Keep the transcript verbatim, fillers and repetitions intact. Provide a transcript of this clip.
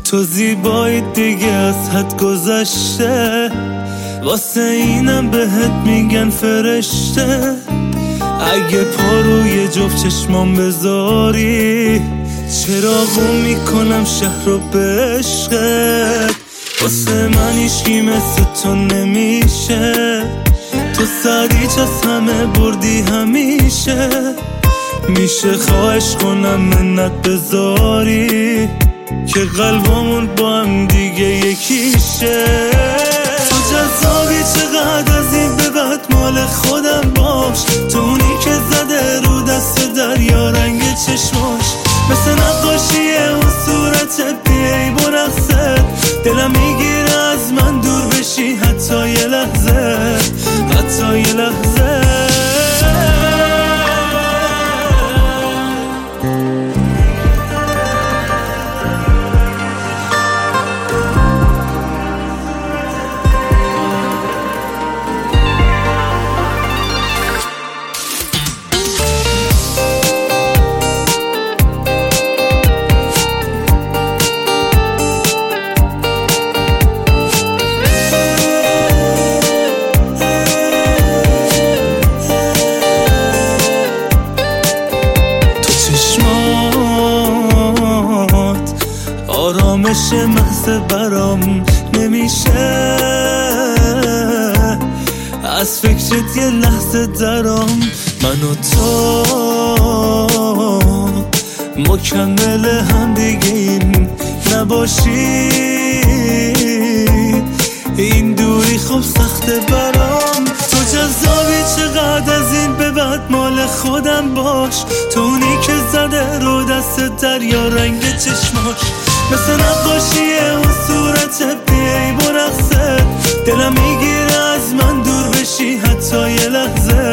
تو زیبایی دیگه از حد گذشته، واسه اینم بهت میگن فرشته. اگه پا روی جفت چشمام بذاری، چراغو میکنم شهر رو به عشقت. واسه من هیچکی مثل تو نمیشه، تو سریچ از همه بردی همیشه. میشه خواهش کنم منت بذاری که قلبمون با هم دیگه یکیشه. تو جذابی چقدر از این به بعد مال خودم باش، تو اونی که زده رو دست دریا رنگ چشماش. مثل نقاشی اون صورت بیایی برقصت، دلم میگیره از من دور بشی حتی یه لحظه، حتی یه لحظه. آرامش محض برام نمیشه، از فکرت یه لحظه درام. من و تو مکمل هم دیگه این نباشی، این دوری خوب سخته برام. تو جذابی چقدر از این به بعد مال خودم باش، تو اونی که زده رو دست دریا رنگ چشماش. مثل نقاشی اون صورت بیایی برقصت، دلم میگیره از من دور بشی حتی یه لحظه،